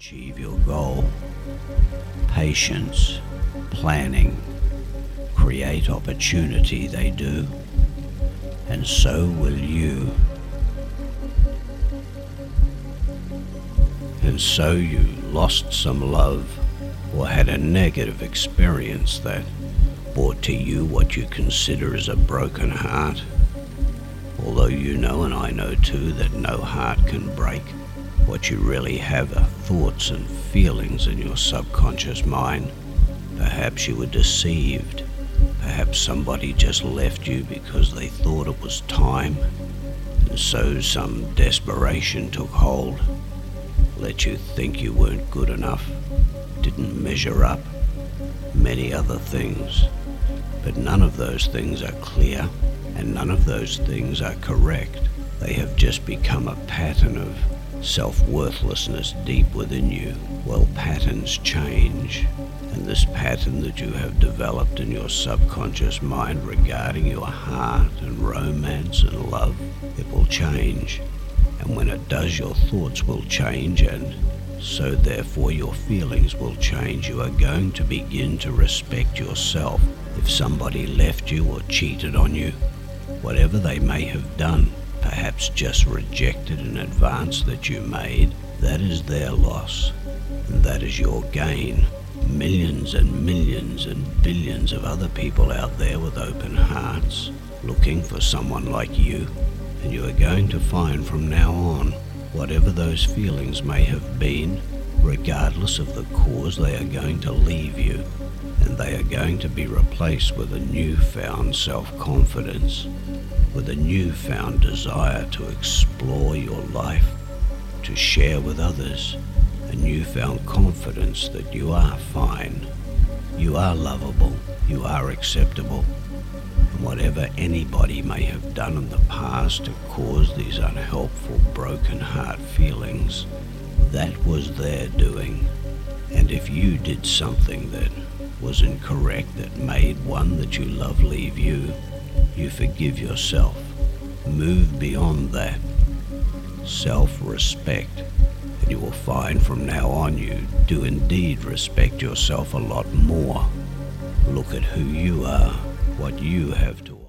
achieve your goal. Patience, planning, create opportunity, they do, and so will you. And so you lost some love or had a negative experience that brought to you what you consider as a broken heart. Although you know, and I know too, that no heart can break. What you really have are thoughts and feelings in your subconscious mind. Perhaps you were deceived. Perhaps somebody just left you because they thought it was time, and so some desperation took hold. Let you think you weren't good enough, didn't measure up, many other things. But none of those things are clear, and none of those things are correct. They have just become a pattern of self-worthlessness deep within you. Well, patterns change, and this pattern that you have developed in your subconscious mind regarding your heart and romance and love, it will change. And when it does, your thoughts will change, and so therefore your feelings will change. You are going to begin to respect yourself. If somebody left you or cheated on you, whatever they may have done, perhaps just rejected an advance that you made, that is their loss, and that is your gain. Millions and millions and billions of other people out there with open hearts, looking for someone like you, and you are going to find from now on, whatever those feelings may have been, regardless of the cause, they are going to leave you, and they are going to be replaced with a newfound self-confidence, with a newfound desire to explore your life, to share with others, a newfound confidence that you are fine, you are lovable, you are acceptable, and whatever anybody may have done in the past to cause these unhelpful, broken heart feelings, that was their doing. And if you did something that was incorrect, that made one that you love leave you, you forgive yourself. Move beyond that. Self-respect. And you will find from now on you do indeed respect yourself a lot more. Look at who you are, what you have to offer.